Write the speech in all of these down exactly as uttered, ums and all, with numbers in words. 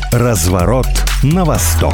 Разворот на восток.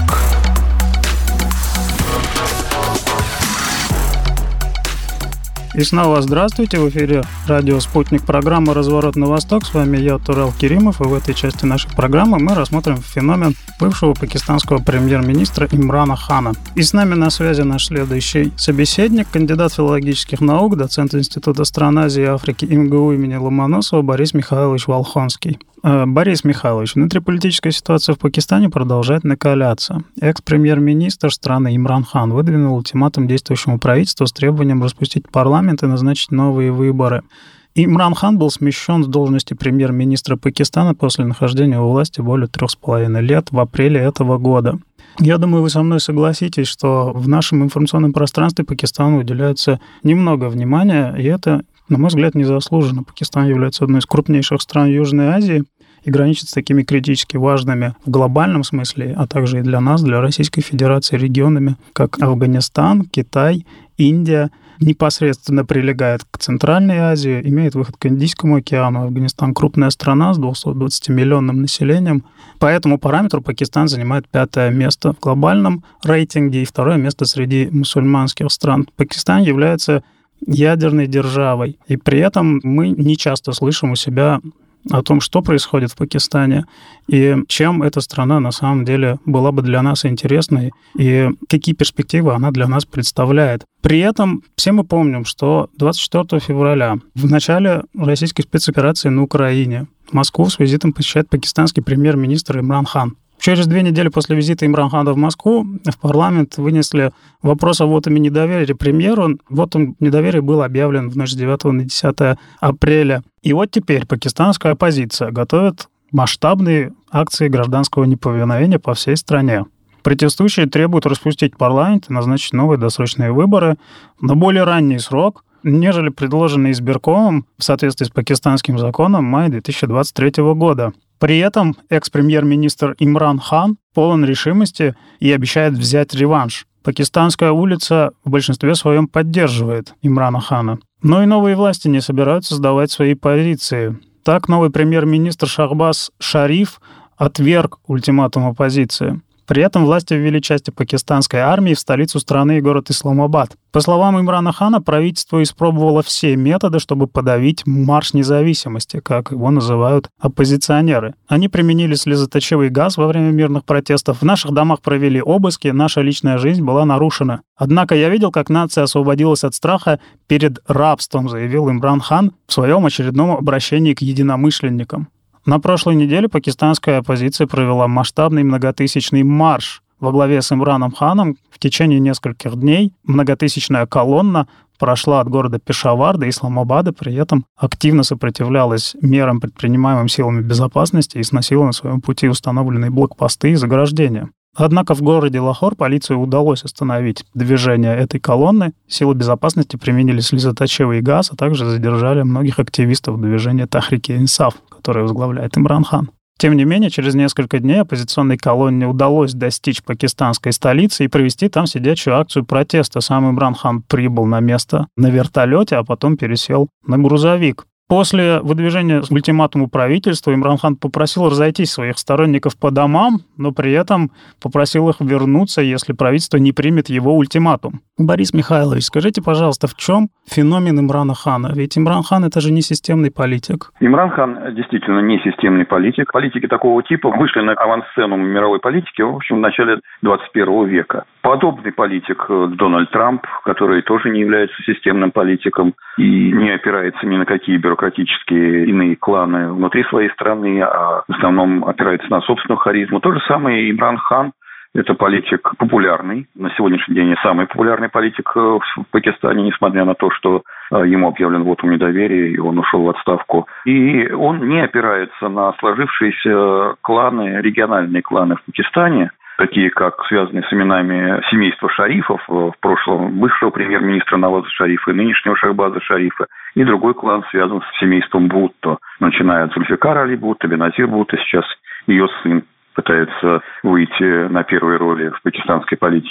И снова здравствуйте. В эфире радио «Спутник», программа «Разворот на восток». С вами я, Турал Керимов, и в этой части нашей программы мы рассмотрим феномен бывшего пакистанского премьер-министра Имрана Хана. И с нами на связи наш следующий собеседник, кандидат филологических наук, доцент Института стран Азии и Африки эм гэ у имени Ломоносова Борис Михайлович Волхонский. Борис Михайлович, внутриполитическая ситуация в Пакистане продолжает накаляться. Экс-премьер-министр страны Имран Хан выдвинул ультиматум действующему правительству с требованием распустить парламент и назначить новые выборы. Имран Хан был смещен с должности премьер-министра Пакистана после нахождения у власти более трех с половиной лет в апреле этого года. Я думаю, вы со мной согласитесь, что в нашем информационном пространстве Пакистану уделяется немного внимания, и это, на мой взгляд, незаслуженно. Пакистан является одной из крупнейших стран Южной Азии и граничит с такими критически важными в глобальном смысле, а также и для нас, для Российской Федерации, регионами, как Афганистан, Китай, Индия, непосредственно прилегает к Центральной Азии, имеет выход к Индийскому океану. Афганистан — крупная страна с двухсотдвадцатимиллионным населением. По этому параметру Пакистан занимает пятое место в глобальном рейтинге и второе место среди мусульманских стран. Пакистан является ядерной державой, и при этом мы не часто слышим у себя о том, что происходит в Пакистане и чем эта страна на самом деле была бы для нас интересной и какие перспективы она для нас представляет. При этом все мы помним, что двадцать четвёртого февраля, в начале российской спецоперации на Украине, Москву с визитом посещает пакистанский премьер-министр Имран Хан. Через две недели после визита Имрана Хана в Москву в парламент вынесли вопрос о вотуме недоверия премьеру. Вотум недоверия был объявлен в ночь с девятого на десятое апреля. И вот теперь пакистанская оппозиция готовит масштабные акции гражданского неповиновения по всей стране. Протестующие требуют распустить парламент и назначить новые досрочные выборы на более ранний срок, нежели предложенный избиркомом в соответствии с пакистанским законом мая две тысячи двадцать третьего года. При этом экс-премьер-министр Имран Хан полон решимости и обещает взять реванш. Пакистанская улица в большинстве своем поддерживает Имрана Хана. Но и новые власти не собираются сдавать свои позиции. Так, новый премьер-министр Шахбаз Шариф отверг ультиматум оппозиции. При этом власти ввели части пакистанской армии в столицу страны и город Исламабад. По словам Имрана Хана, правительство испробовало все методы, чтобы подавить марш независимости, как его называют оппозиционеры. Они применили слезоточивый газ во время мирных протестов, в наших домах провели обыски, наша личная жизнь была нарушена. Однако я видел, как нация освободилась от страха перед рабством, заявил Имран Хан в своем очередном обращении к единомышленникам. На прошлой неделе пакистанская оппозиция провела масштабный многотысячный марш во главе с Имраном Ханом. В течение нескольких дней многотысячная колонна прошла от города Пешавар до Исламабада, при этом активно сопротивлялась мерам, предпринимаемым силами безопасности, и сносила на своем пути установленные блокпосты и заграждения. Однако в городе Лахор полиции удалось остановить движение этой колонны. Силы безопасности применили слезоточивый газ, а также задержали многих активистов движения Тахрик-и-Инсаф, которое возглавляет Имран Хан. Тем не менее, через несколько дней оппозиционной колонне удалось достичь пакистанской столицы и провести там сидячую акцию протеста. Сам Имран Хан прибыл на место на вертолете, а потом пересел на грузовик. После выдвижения ультиматума правительства Имран Хан попросил разойтись своих сторонников по домам, но при этом попросил их вернуться, если правительство не примет его ультиматум. Борис Михайлович, скажите, пожалуйста, в чем феномен Имрана Хана? Ведь Имран Хан — это же не системный политик. Имран Хан действительно не системный политик. Политики такого типа вышли на авансцену мировой политики, в общем, в начале двадцать первого века. Подобный политик Дональд Трамп, который тоже не является системным политиком и не опирается ни на какие бюрократические иные кланы внутри своей страны, а в основном опирается на собственную харизму. То же самое Имран Хан. Это политик популярный, на сегодняшний день самый популярный политик в Пакистане, несмотря на то, что ему объявлен вотум недоверия, и он ушел в отставку. И он не опирается на сложившиеся кланы, региональные кланы в Пакистане, такие как связанные с именами семейства Шарифов, в прошлом бывшего премьер-министра Наваза Шарифа и нынешнего Шахбаза Шарифа, и другой клан связан с семейством Бутто, начиная от Зульфикара Али Бутто, Беназир Бутто, сейчас ее сын пытается выйти на первые роли в пакистанской политике.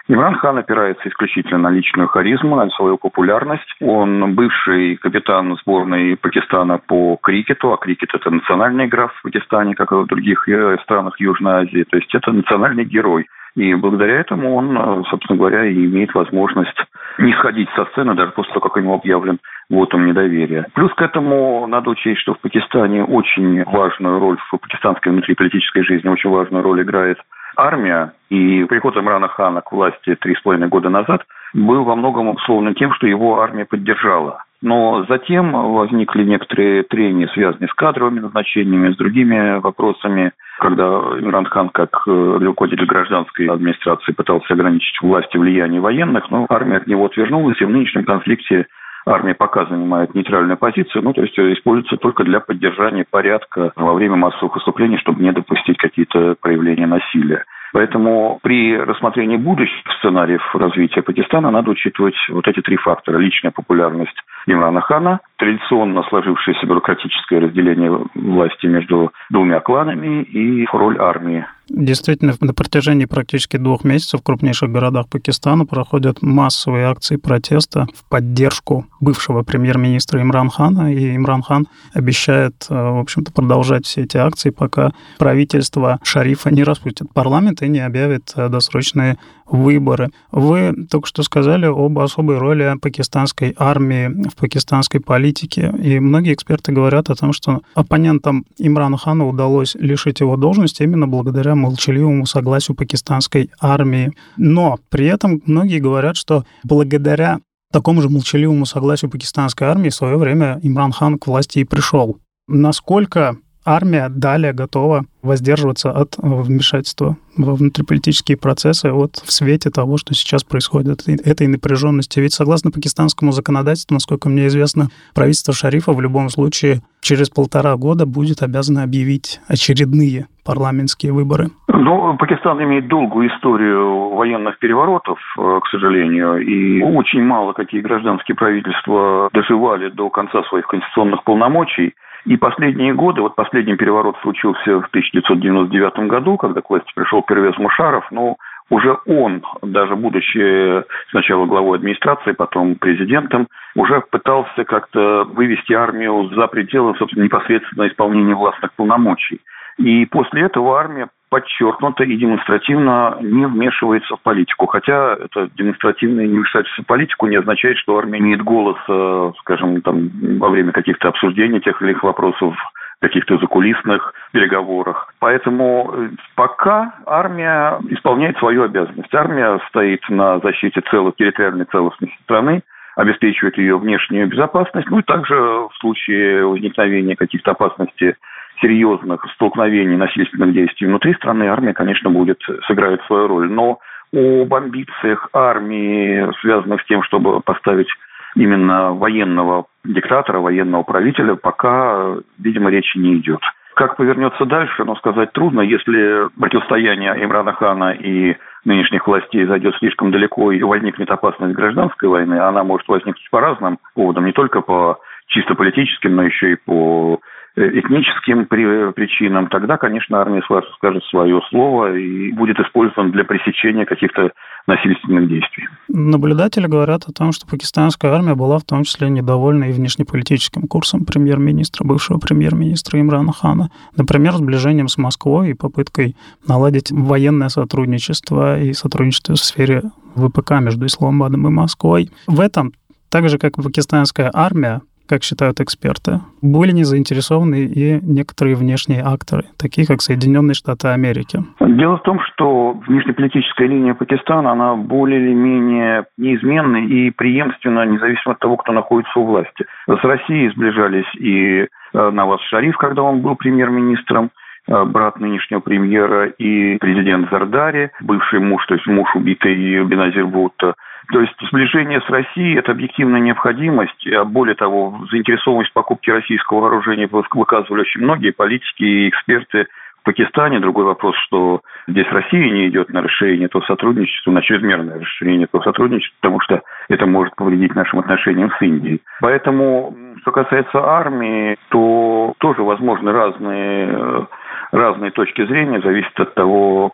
Имран Хан опирается исключительно на личную харизму, на свою популярность. Он бывший капитан сборной Пакистана по крикету, а крикет – это национальная игра в Пакистане, как и в других странах Южной Азии. То есть это национальный герой. И благодаря этому он, собственно говоря, и имеет возможность не сходить со сцены даже после того, как ему объявлен вотум недоверия. Плюс к этому надо учесть, что в Пакистане очень важную роль, в пакистанской внутриполитической жизни очень важную роль играет армия, и приход Имрана Хана к власти три с половиной года назад был во многом условно тем, что его армия поддержала. Но затем возникли некоторые трения, связанные с кадровыми назначениями, с другими вопросами, когда Имран Хан, как руководитель гражданской администрации, пытался ограничить власть и влияние военных, но армия от него отвернулась, и в нынешнем конфликте армия пока занимает нейтральную позицию, ну, то есть используется только для поддержания порядка во время массовых выступлений, чтобы не допустить какие-то проявления насилия. Поэтому при рассмотрении будущих сценариев развития Пакистана надо учитывать вот эти три фактора. Личная популярность Имрана Хана, традиционно сложившееся бюрократическое разделение власти между двумя кланами и роль армии. Действительно, на протяжении практически двух месяцев в крупнейших городах Пакистана проходят массовые акции протеста в поддержку бывшего премьер-министра Имрана Хана. И Имран Хан обещает, в общем-то, продолжать все эти акции, пока правительство Шарифа не распустит парламент и не объявит досрочные выборы. Вы только что сказали об особой роли пакистанской армии в пакистанской политике. И многие эксперты говорят о том, что оппонентам Имрана Хана удалось лишить его должности именно благодаря молчаливому согласию пакистанской армии. Но при этом многие говорят, что благодаря такому же молчаливому согласию пакистанской армии в свое время Имран Хан к власти и пришел. Насколько армия далее готова воздерживаться от вмешательства во внутриполитические процессы вот в свете того, что сейчас происходит, этой напряженности? Ведь согласно пакистанскому законодательству, насколько мне известно, правительство Шарифа в любом случае через полтора года будет обязано объявить очередные парламентские выборы. Ну, Пакистан имеет долгую историю военных переворотов, к сожалению, и очень мало какие гражданские правительства доживали до конца своих конституционных полномочий. И последние годы, вот последний переворот случился в тысяча девятьсот девяносто девятом году, когда к власти пришел Первез Мушарраф, но уже он, даже будучи сначала главой администрации, потом президентом, уже пытался как-то вывести армию за пределы, собственно, непосредственно исполнения властных полномочий. И после этого армия подчеркнуто и демонстративно не вмешивается в политику. Хотя это демонстративное невмешательство в политику не означает, что армия имеет голос, скажем, там, во время каких-то обсуждений тех или иных вопросов, каких-то закулисных переговорах. Поэтому пока армия исполняет свою обязанность. Армия стоит на защите целой территориальной целостности страны, обеспечивает ее внешнюю безопасность, ну и также в случае возникновения каких-то опасностей, серьезных столкновений, насильственных действий внутри страны, армия, конечно, будет сыграет свою роль. Но об амбициях армии, связанных с тем, чтобы поставить именно военного диктатора, военного правителя, пока, видимо, речи не идет. Как повернется дальше, но сказать трудно. Если противостояние Имрана Хана и нынешних властей зайдет слишком далеко и возникнет опасность гражданской войны, она может возникнуть по разным поводам, не только по чисто политическим, но еще и по этническим причинам, тогда, конечно, армия скажет свое слово и будет использована для пресечения каких-то насильственных действий. Наблюдатели говорят о том, что пакистанская армия была в том числе недовольна и внешнеполитическим курсом премьер-министра, бывшего премьер-министра Имрана Хана. Например, сближением с Москвой и попыткой наладить военное сотрудничество и сотрудничество в сфере ВПК между Исламабадом и Москвой. В этом, так же, как и пакистанская армия, как считают эксперты, были не заинтересованы и некоторые внешние акторы, такие как Соединенные Штаты Америки. Дело в том, что внешнеполитическая линия Пакистана, она более или менее неизменна и преемственна, независимо от того, кто находится у власти. С Россией сближались и Наваз Шариф, когда он был премьер-министром, брат нынешнего премьера, и президент Зардари, бывший муж, то есть муж убитый Беназир Бхутто. То есть сближение с Россией – это объективная необходимость. А более того, заинтересованность в покупке российского вооружения выказывали очень многие политики и эксперты в Пакистане. Другой вопрос, что здесь Россия не идет на расширение этого сотрудничества, на чрезмерное расширение этого сотрудничества, потому что это может повредить нашим отношениям с Индией. Поэтому, что касается армии, то тоже возможны разные... разные точки зрения, зависит от того,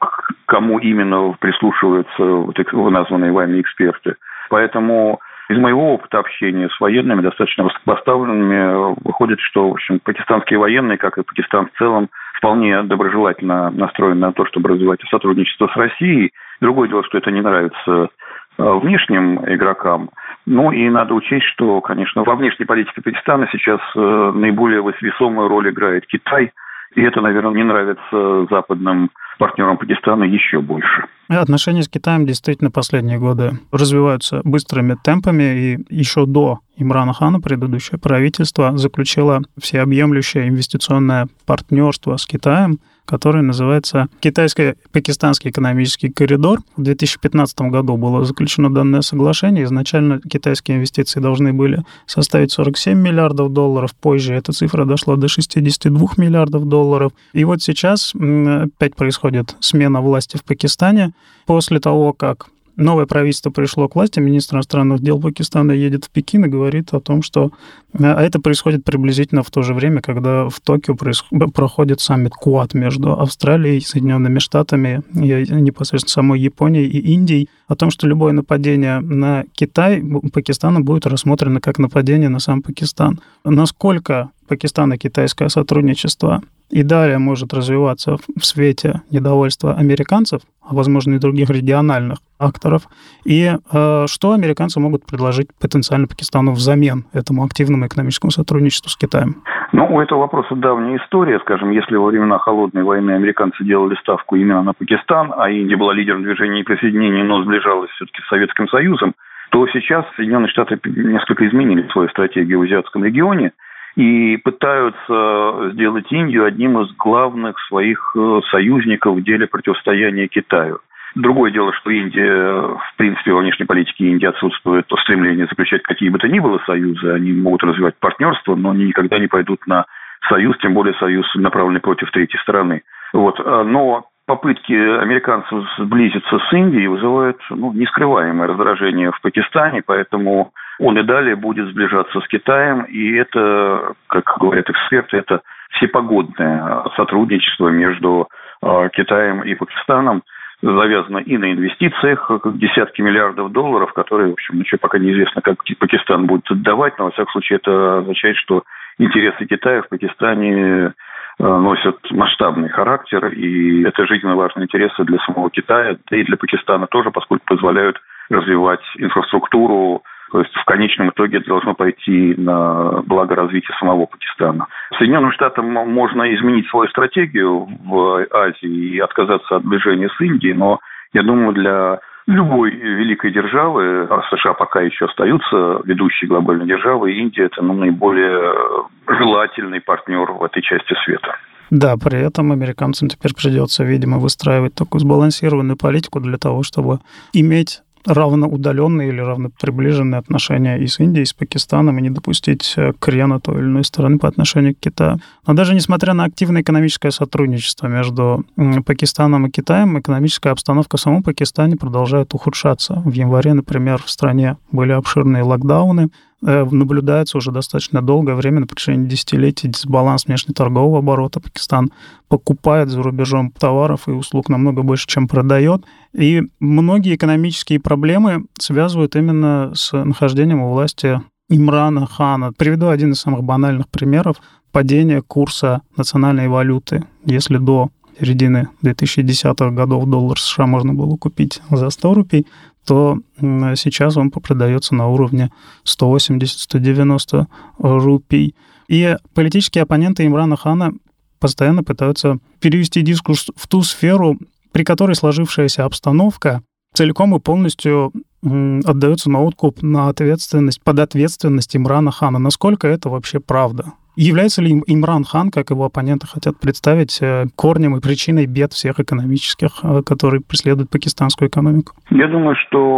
кому именно прислушиваются вот названные вами эксперты. Поэтому из моего опыта общения с военными, достаточно высокопоставленными, выходит, что, в общем, пакистанские военные, как и Пакистан в целом, вполне доброжелательно настроены на то, чтобы развивать сотрудничество с Россией. Другое дело, что это не нравится внешним игрокам. Ну и надо учесть, что, конечно, во внешней политике Пакистана сейчас наиболее весомую роль играет Китай. И это, наверное, не нравится западным партнерам Пакистана еще больше. Отношения с Китаем действительно последние годы развиваются быстрыми темпами, и еще до Имрана Хана предыдущее правительство заключило всеобъемлющее инвестиционное партнерство с Китаем, которое называется Китайско-Пакистанский экономический коридор. В две тысячи пятнадцатом году было заключено данное соглашение. Изначально китайские инвестиции должны были составить сорок семь миллиардов долларов. Позже эта цифра дошла до шестьдесят два миллиардов долларов. И вот сейчас опять происходит смена власти в Пакистане. После того, как новое правительство пришло к власти, министр иностранных дел Пакистана едет в Пекин и говорит о том, что... А это происходит приблизительно в то же время, когда в Токио происходит, проходит саммит Куад между Австралией, Соединенными Штатами, и непосредственно самой Японией и Индией, о том, что любое нападение на Китай Пакистаном будет рассмотрено как нападение на сам Пакистан. Насколько пакистано-китайское сотрудничество и далее может развиваться в свете недовольства американцев, а возможно и других региональных акторов, и э, что американцы могут предложить потенциально Пакистану взамен этому активному экономическому сотрудничеству с Китаем? Ну, у этого вопроса давняя история. Скажем, если во времена Холодной войны американцы делали ставку именно на Пакистан, а Индия была лидером движения неприсоединения, но сближалась все-таки с Советским Союзом, то сейчас Соединенные Штаты несколько изменили свою стратегию в азиатском регионе и пытаются сделать Индию одним из главных своих союзников в деле противостояния Китаю. Другое дело, что Индия, в принципе, во внешней политике Индии отсутствует стремление заключать какие бы то ни было союзы. Они могут развивать партнерство, но они никогда не пойдут на союз, тем более союз, направленный против третьей стороны. Вот. Но попытки американцев сблизиться с Индией вызывают ну, нескрываемое раздражение в Пакистане, поэтому он и далее будет сближаться с Китаем, и это, как говорят эксперты, это всепогодное сотрудничество между Китаем и Пакистаном, завязано и на инвестициях, десятки миллиардов долларов, которые, в общем, еще пока неизвестно, как Пакистан будет отдавать, но, во всяком случае, это означает, что интересы Китая в Пакистане носят масштабный характер, и это жизненно важные интересы для самого Китая, да и для Пакистана тоже, поскольку позволяют развивать инфраструктуру. То есть в конечном итоге это должно пойти на благо развития самого Пакистана. Соединенным Штатам можно изменить свою стратегию в Азии и отказаться от сближения с Индией, но я думаю, для любой великой державы, а США пока еще остаются ведущей глобальной державой, Индия – это ну, наиболее желательный партнер в этой части света. Да, при этом американцам теперь придется, видимо, выстраивать такую сбалансированную политику для того, чтобы иметь равноудаленные или равноприближенные отношения и с Индией, и с Пакистаном, и не допустить крена той или иной стороны по отношению к Китаю. Но даже несмотря на активное экономическое сотрудничество между Пакистаном и Китаем, экономическая обстановка в самом Пакистане продолжает ухудшаться. В январе, например, в стране были обширные локдауны, наблюдается уже достаточно долгое время, на протяжении десятилетий, дисбаланс внешнеторгового оборота. Пакистан покупает за рубежом товаров и услуг намного больше, чем продает. И многие экономические проблемы связывают именно с нахождением у власти Имрана Хана. Приведу один из самых банальных примеров. Падение курса национальной валюты. Если до середины две тысячи десятых годов доллар США можно было купить за сто рупий, то сейчас он продается на уровне сто восемьдесят - сто девяносто рупий. И политические оппоненты Имрана Хана постоянно пытаются перевести дискурс в ту сферу, при которой сложившаяся обстановка целиком и полностью отдается на откуп на ответственность, под ответственность Имрана Хана. Насколько это вообще правда? Является ли Имран Хан, как его оппоненты хотят представить, корнем и причиной бед всех экономических, которые преследуют пакистанскую экономику? Я думаю,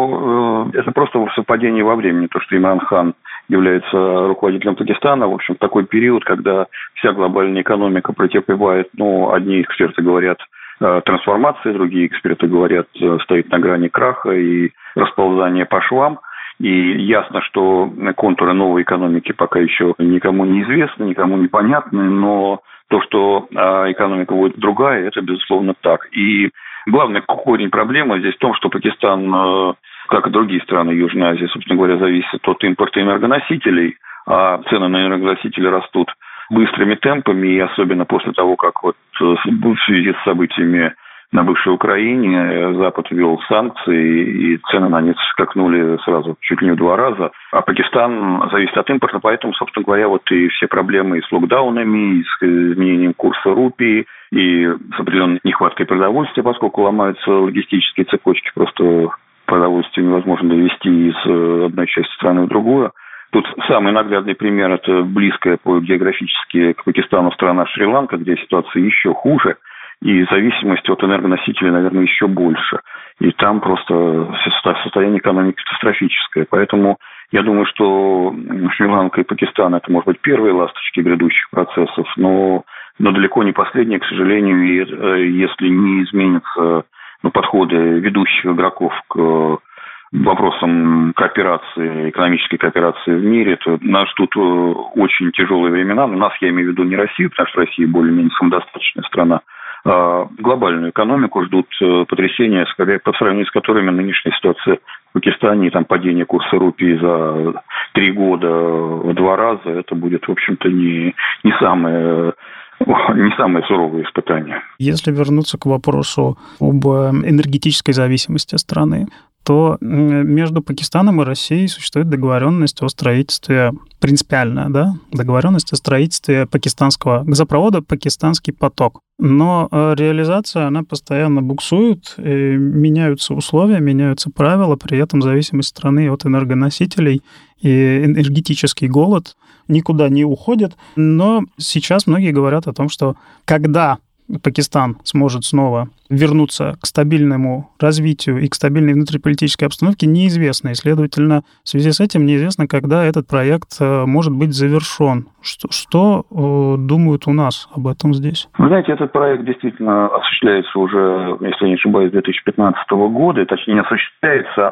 что это просто совпадение во времени, то, что Имран Хан является руководителем Пакистана, в общем, в такой период, когда вся глобальная экономика претерпевает, ну, одни эксперты говорят, трансформации, другие эксперты говорят, стоит на грани краха и расползания по швам. И ясно, что контуры новой экономики пока еще никому не известны, никому не понятны, но то, что экономика будет другая, это, безусловно, так. И Главный корень проблемы здесь в том, что Пакистан, как и другие страны Южной Азии, собственно говоря, зависит от импорта энергоносителей, а цены на энергоносители растут быстрыми темпами, и особенно после того, как вот в связи с событиями на бывшей Украине Запад ввел санкции, и цены на нефть скакнули сразу чуть ли не в два раза. А Пакистан зависит от импорта, поэтому, собственно говоря, вот и все проблемы и с локдаунами, и с изменением курса рупии, и с определенной нехваткой продовольствия, поскольку ломаются логистические цепочки, просто продовольствие невозможно довести из одной части страны в другую. Тут самый наглядный пример – это близкая по географически к Пакистану страна Шри-Ланка, где ситуация еще хуже, и зависимость от энергоносителей, наверное, еще больше. И там просто состояние экономики катастрофическое. Поэтому я думаю, что Шри-Ланка и Пакистан – это, может быть, первые ласточки грядущих процессов, но, но далеко не последние, к сожалению, и если не изменятся ну, подходы ведущих игроков к вопросам кооперации, экономической кооперации в мире, то нас ждут очень тяжелые времена. У нас, я имею в виду не Россию, потому что Россия более-менее самодостаточная страна, а глобальную экономику ждут потрясения, по сравнению с которыми нынешняя ситуация в Пакистане, там падение курса рупии за три года в два раза, это будет, в общем-то, не, не самое... не самое суровое испытание. Если вернуться к вопросу об энергетической зависимости страны, то между Пакистаном и Россией существует договоренность о строительстве, принципиальная, да, договоренность о строительстве пакистанского газопровода «Пакистанский поток». Но реализация, она постоянно буксует, меняются условия, меняются правила, при этом зависимость страны от энергоносителей и энергетический голод никуда не уходит. Но сейчас многие говорят о том, что когда Пакистан сможет снова вернуться к стабильному развитию и к стабильной внутриполитической обстановке, неизвестно. И, следовательно, в связи с этим неизвестно, когда этот проект может быть завершен. Что, что э, думают у нас об этом здесь? Вы знаете, этот проект действительно осуществляется уже, если не ошибаюсь, с две тысячи пятнадцатого года. Точнее, не осуществляется,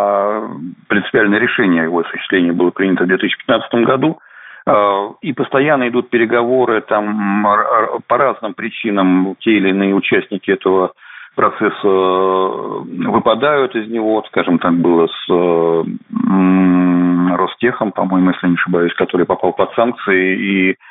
а принципиальное решение его осуществления было принято в две тысячи пятнадцатом году. И постоянно идут переговоры, там по разным причинам те или иные участники этого процесса выпадают из него. Скажем, так было с Ростехом, по-моему, если не ошибаюсь, который попал под санкции, и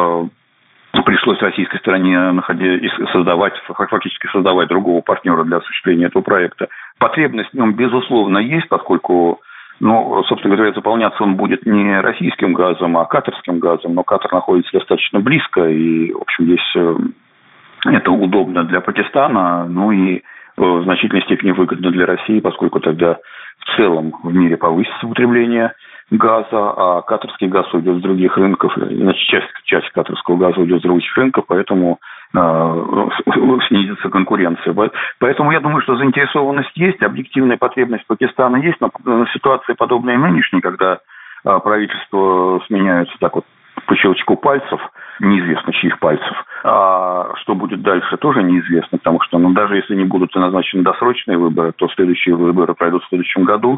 пришлось российской стороне находить, создавать, фактически создавать другого партнера для осуществления этого проекта. Потребность в нем, безусловно, есть, поскольку Ну, собственно говоря, заполняться он будет не российским газом, а катарским газом. Но Катар находится достаточно близко, и, в общем, здесь это удобно для Пакистана, ну и в значительной степени выгодно для России, поскольку тогда в целом в мире повысится потребление газа, а катарский газ уйдет с других рынков, значит, часть, часть катарского газа уйдет с других рынков, поэтому э, снизится конкуренция. Поэтому я думаю, что заинтересованность есть, объективная потребность Пакистана есть, но ситуация подобная нынешней, когда э, правительство сменяется так вот по щелчку пальцев, неизвестно чьих пальцев, а что будет дальше, тоже неизвестно, потому что ну, даже если не будут назначены досрочные выборы, то следующие выборы пройдут в следующем году,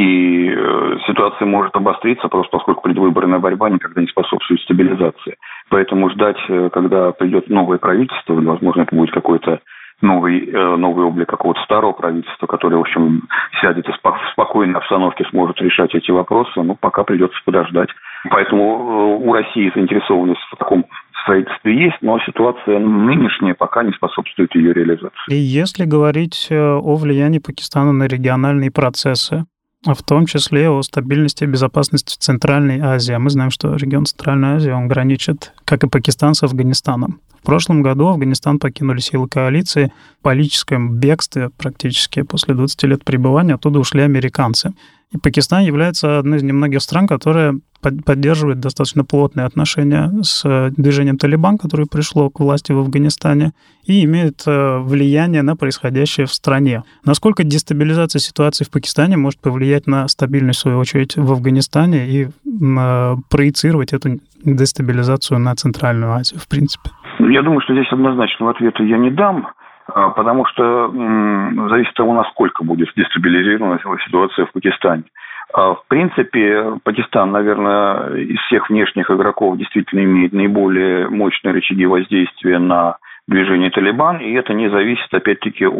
и э, ситуация может обостриться, просто поскольку предвыборная борьба никогда не способствует стабилизации. Поэтому ждать, когда придет новое правительство, возможно, это будет какой-то новый, э, новый облик какого-то старого правительства, которое, в общем, сядет и в спокойной обстановке сможет решать эти вопросы, ну, пока придется подождать. Поэтому э, у России заинтересованность в таком строительстве есть, но ситуация нынешняя пока не способствует ее реализации. И если говорить о влиянии Пакистана на региональные процессы, в том числе о стабильности и безопасности в Центральной Азии. Мы знаем, что регион Центральной Азии, он граничит, как и Пакистан, с Афганистаном. В прошлом году Афганистан покинули силы коалиции. В политическом бегстве практически после двадцати лет пребывания оттуда ушли американцы. И Пакистан является одной из немногих стран, которая поддерживает достаточно плотные отношения с движением «Талибан», которое пришло к власти в Афганистане, и имеет влияние на происходящее в стране. Насколько дестабилизация ситуации в Пакистане может повлиять на стабильность, в свою очередь, в Афганистане и проецировать эту дестабилизацию на Центральную Азию, в принципе? Я думаю, что здесь однозначного ответа я не дам, потому что м, зависит от того, насколько будет дестабилизирована ситуация в Пакистане. В принципе, Пакистан, наверное, из всех внешних игроков действительно имеет наиболее мощные рычаги воздействия на движение «Талибан», и это не зависит, опять-таки, от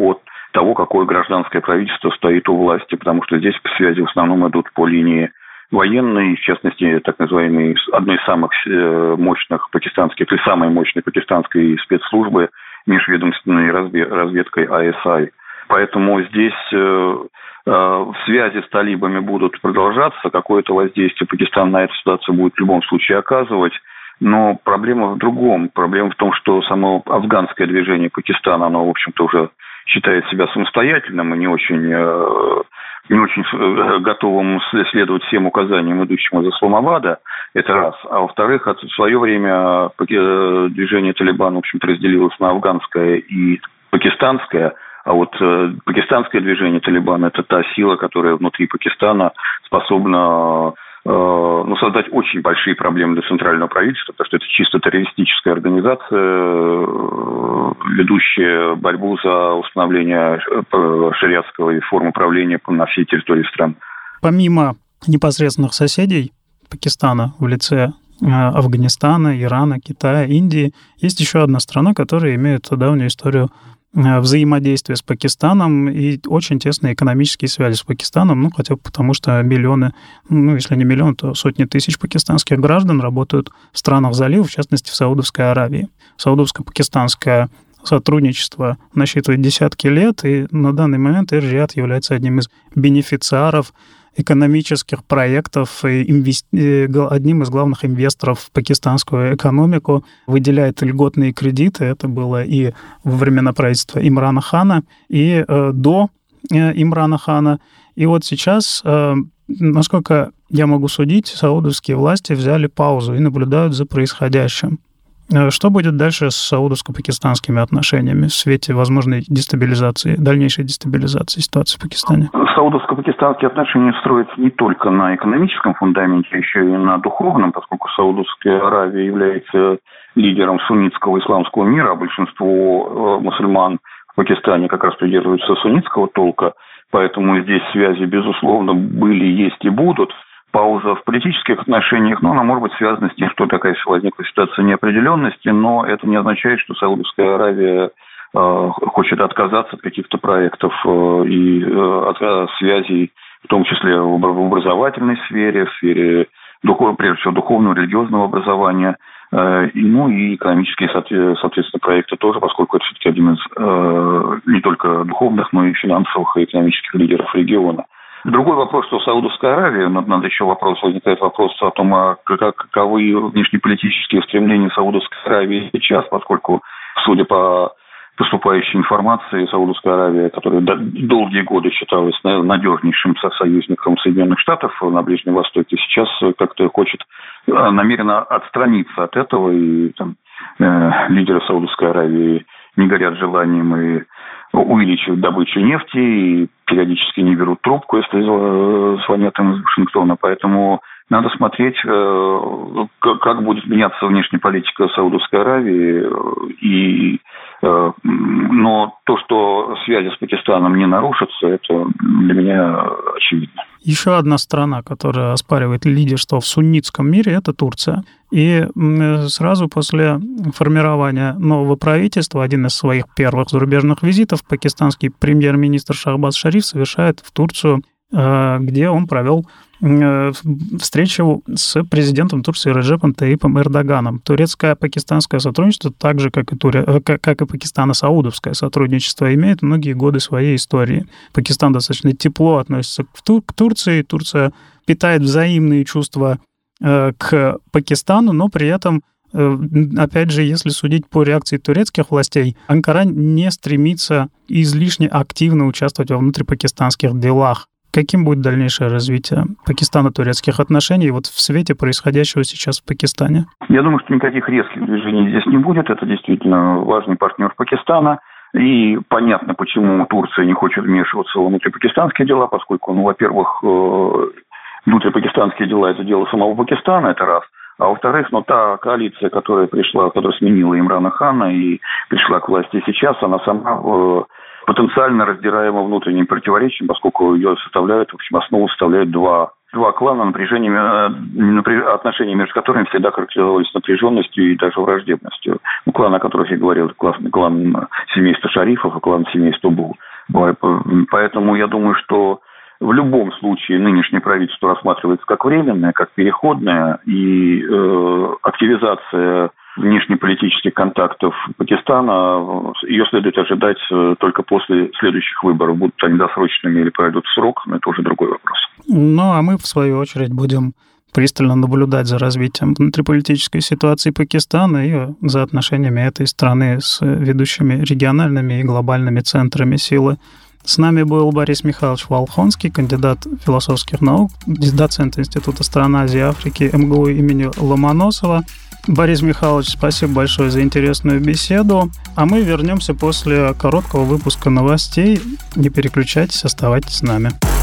того, какое гражданское правительство стоит у власти, потому что здесь связи в основном идут по линии военной, в частности, так называемой, одной из самых мощных пакистанских, или самой мощной пакистанской спецслужбы, межведомственной разведкой ай эс ай. Поэтому здесь э, э, связи с талибами будут продолжаться, какое-то воздействие Пакистан на эту ситуацию будет в любом случае оказывать. Но проблема в другом. Проблема в том, что само афганское движение Пакистана, оно, в общем-то, уже считает себя самостоятельным и не очень, э, не очень готовым следовать всем указаниям, идущим из Исламабада. Это раз. А во-вторых, в свое время движение Талибан, в общем-то, разделилось на афганское и пакистанское. А вот э, пакистанское движение Талибан – это та сила, которая внутри Пакистана способна э, ну, создать очень большие проблемы для центрального правительства, потому что это чисто террористическая организация, э, ведущая борьбу за установление шариатской формы правления на всей территории страны. Помимо непосредственных соседей Пакистана в лице Афганистана, Ирана, Китая, Индии, есть еще одна страна, которая имеет давнюю историю взаимодействия с Пакистаном и очень тесные экономические связи с Пакистаном, ну, хотя бы потому, что миллионы, ну, если не миллион, то сотни тысяч пакистанских граждан работают в странах залива, в частности, в Саудовской Аравии. Саудовско-пакистанское сотрудничество насчитывает десятки лет, и на данный момент Эр-Рияд является одним из бенефициаров экономических проектов, одним из главных инвесторов в пакистанскую экономику, выделяет льготные кредиты. Это было и во времена правительства Имрана Хана, и до Имрана Хана. И вот сейчас, насколько я могу судить, саудовские власти взяли паузу и наблюдают за происходящим. Что будет дальше с саудовско-пакистанскими отношениями в свете возможной дестабилизации, дальнейшей дестабилизации ситуации в Пакистане? Саудовско-пакистанские отношения строятся не только на экономическом фундаменте, а еще и на духовном, поскольку Саудовская Аравия является лидером суннитского исламского мира, а большинство мусульман в Пакистане как раз придерживаются суннитского толка, поэтому здесь связи, безусловно, были, есть и будут. Пауза в политических отношениях, но она может быть связана с тем, что такая возникла ситуация неопределенности, но это не означает, что Саудовская Аравия э, хочет отказаться от каких-то проектов э, и э, от связей, в том числе в образовательной сфере, в сфере, духов, прежде всего, духовного, религиозного образования, э, и, ну и экономические, соответственно, проекты тоже, поскольку это все-таки один из э, не только духовных, но и финансовых и экономических лидеров региона. Другой вопрос, что Саудовская Аравия, надо еще вопрос, возникает вопрос о том, а каковы внешнеполитические устремления Саудовской Аравии сейчас, поскольку, судя по поступающей информации, Саудовская Аравия, которая долгие годы считалась надежнейшим союзником Соединенных Штатов на Ближнем Востоке, сейчас как-то хочет намеренно отстраниться от этого, и там, э, лидеры Саудовской Аравии не горят желанием и увеличивают добычу нефти и периодически не берут трубку, если звонят им из Вашингтона. Поэтому надо смотреть, как будет меняться внешняя политика Саудовской Аравии. И, но то, что связи с Пакистаном не нарушатся, это для меня очевидно. Еще одна страна, которая оспаривает лидерство в суннитском мире, это Турция. И сразу после формирования нового правительства, один из своих первых зарубежных визитов, пакистанский премьер-министр Шахбаз Шариф совершает в Турцию, где он провел встречу с президентом Турции Реджепом Таyyипом Эрдоганом. Турецко-пакистанское сотрудничество, так же, как и, Туре... как и пакистано-саудовское сотрудничество, имеет многие годы своей истории. Пакистан достаточно тепло относится к, Тур... к Турции, Турция питает взаимные чувства к Пакистану, но при этом, опять же, если судить по реакции турецких властей, Анкара не стремится излишне активно участвовать во внутрипакистанских делах. Каким будет дальнейшее развитие пакистано-турецких отношений вот в свете происходящего сейчас в Пакистане? Я думаю, что никаких резких движений здесь не будет. Это действительно важный партнер Пакистана. И понятно, почему Турция не хочет вмешиваться во внутрипакистанские дела, поскольку, ну, во-первых, внутрипакистанские дела – это дело самого Пакистана, это раз. А во-вторых, ну, та коалиция, которая пришла, которая сменила Имрана Хана и пришла к власти сейчас, она сама э, потенциально раздираема внутренним противоречием, поскольку ее составляют, в общем, основу составляют два, два клана, напряжение, напряж... отношения между которыми всегда характеризовались напряженностью и даже враждебностью. Ну, клан, о которых я говорил, клан, клан семейства Шарифов и клан семейства Бул. Поэтому я думаю, что в любом случае нынешнее правительство рассматривается как временное, как переходное, и э, активизация внешнеполитических контактов Пакистана, ее следует ожидать только после следующих выборов. Будут они досрочными или пройдут срок, но это уже другой вопрос. Ну, а мы, в свою очередь, будем пристально наблюдать за развитием внутриполитической ситуации Пакистана и за отношениями этой страны с ведущими региональными и глобальными центрами силы. С нами был Борис Михайлович Волхонский, кандидат философских наук, доцент Института стран Азии и Африки эм гэ у имени Ломоносова. Борис Михайлович, спасибо большое за интересную беседу. А мы вернемся после короткого выпуска новостей. Не переключайтесь, оставайтесь с нами.